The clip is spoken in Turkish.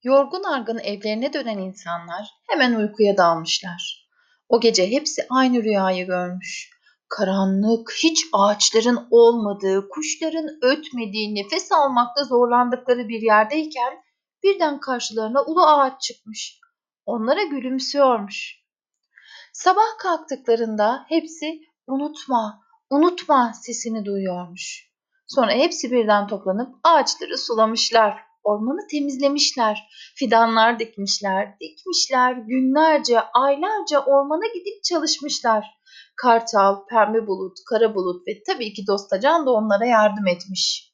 Yorgun argın evlerine dönen insanlar hemen uykuya dalmışlar. O gece hepsi aynı rüyayı görmüş. Karanlık, hiç ağaçların olmadığı, kuşların ötmediği, nefes almakta zorlandıkları bir yerdeyken birden karşılarına ulu ağaç çıkmış. Onlara gülümsüyormuş. Sabah kalktıklarında hepsi unutma, unutma sesini duyuyormuş. Sonra hepsi birden toplanıp ağaçları sulamışlar, ormanı temizlemişler, fidanlar dikmişler, dikmişler, günlerce, aylarca ormana gidip çalışmışlar. Kartal, pembe bulut, kara bulut ve tabii ki Dostacan da onlara yardım etmiş.